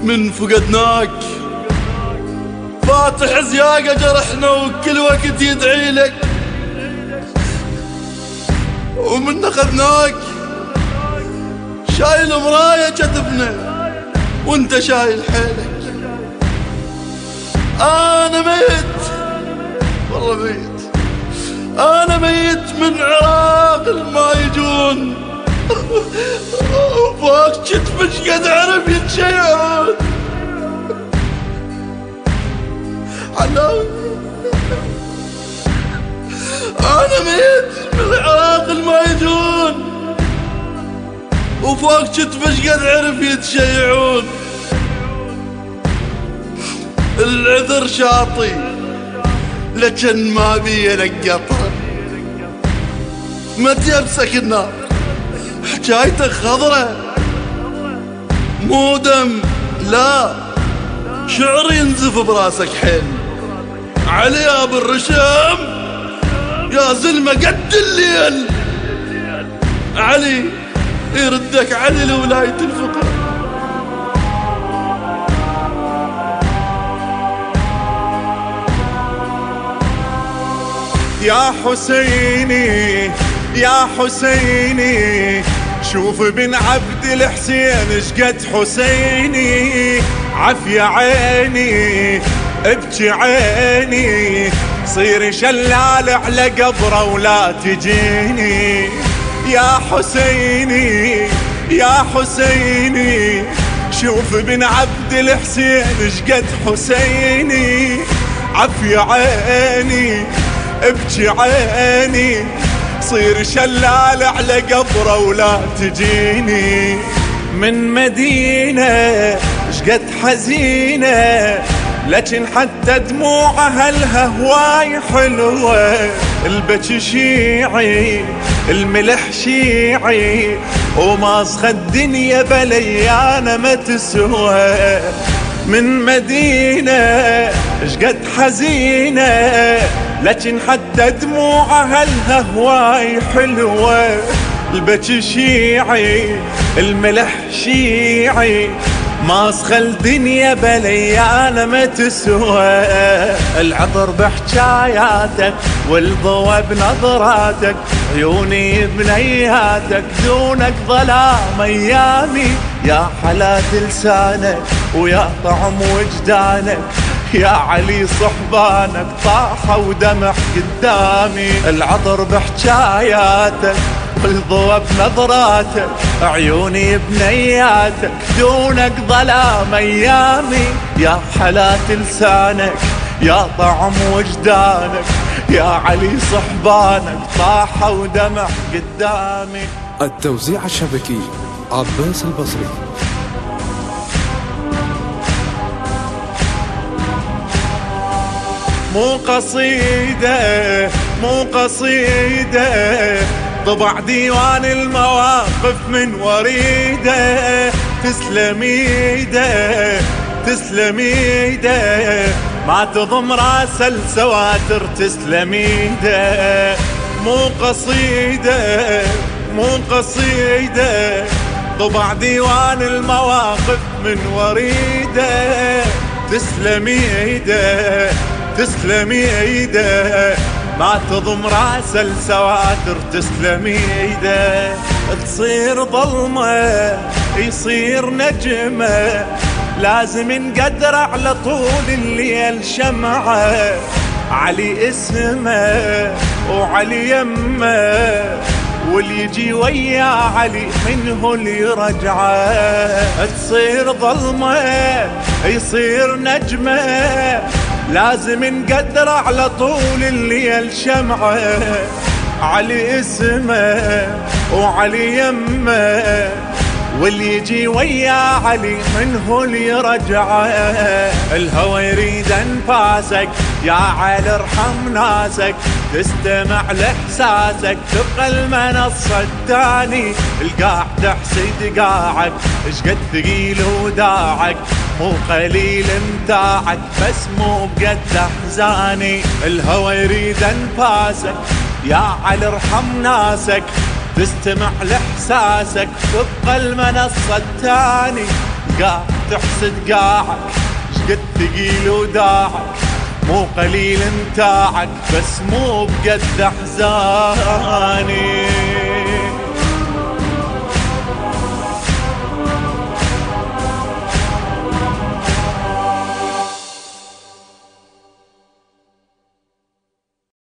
من فقدناك فاتح زياقة جرحنا وكل وقت يدعي لك، ومن أخذناك شايل مراية كتفنا وانت شايل حيلك. أنا ميت والله ميت، أنا ميت من عراق ما يجون وفوق كتفش قد عرف يتشيعون. أنا ميت من عراق ما يجون وفوق كتفش قد عرف يتشيعون. العذر شاطي لكن ما بي لك قطر، ما تيبسك النار حكايتك خضرة مو دم، لا شعر ينزف براسك حيل. علي يا ابو الرشم يا زلمة قد الليل، علي يردك علي لولاية الفقر. يا حسيني يا حسيني شوف بن عبد الحسين شقد حسيني. عفية عيني ابكي عيني صير شلال على قبره ولا تجيني. يا حسيني يا حسيني شوف بن عبد الحسين شقد حسيني. عفية عيني ابكي عيني صير شلال على قبره ولا تجيني. من مدينة شقد حزينة لكن حتى دموعها لها هواي حلوة. البكي شيعي الملح شيعي وماسخة الدنيا بليانة ما تسوى. من مدينة شقد حزينة لكن حتى دموعها لها هواي حلوة. البكي شيعي الملح شيعي ماسخة الدنيا بليانة ما تسوى. العطر بحكاياتك والضوى بنظراتك عيوني بنياتك دونك ظلام ايامي. يا حلاوة لسانك ويا طعم وجدانك يا علي صحبانك طاحة ودمع قدامي. العطر بحكاياتك والضوى بنظراتك عيوني بنياتك دونك ظلام ايامي. يا حلاوة لسانك يا طعم وجدانك يا علي صحبانك طاحة ودمع قدامي. التوزيع الشبكي عباس البصري. مو قصيدة مو قصيدة طبع ديوان المواقف من وريده. تسلم ايده تسلم ايده ما تضم راس السواتر تسلم ايده. مو قصيدة مو قصيدة طبع ديوان المواقف من وريده. تسلم ايده تسلم ايده ما تضم راس السواتر تسلم ايده. تصير ظلمة يصير نجمة لازم نقدر على طول الليل شمعة. علي اسمه وعلي يمه واللي يجي ويا علي منه اللي يرجعه. تصير ظلمة يصير نجمة لازم نقدر على طول الليل شمعة. علي اسمه وعلي يمه واللي يجي ويا علي منه اللي يرجعه. الهوى يريد انفاسك يا علي ارحم ناسك تستمع لاحساسك تبقى المنصة الثاني. القاع تحسد قاعك اشقد ثقيل وداعك مو قليل امتاعك بس مو بقد احزاني. الهوى يريد انفاسك يا علي ارحم ناسك تستمع لاحساسك تبقى المنصة الثاني. قاعد تحسد قاعك شقد ثقيل وداعك مو قليل انتاعك بس مو بقد احزاني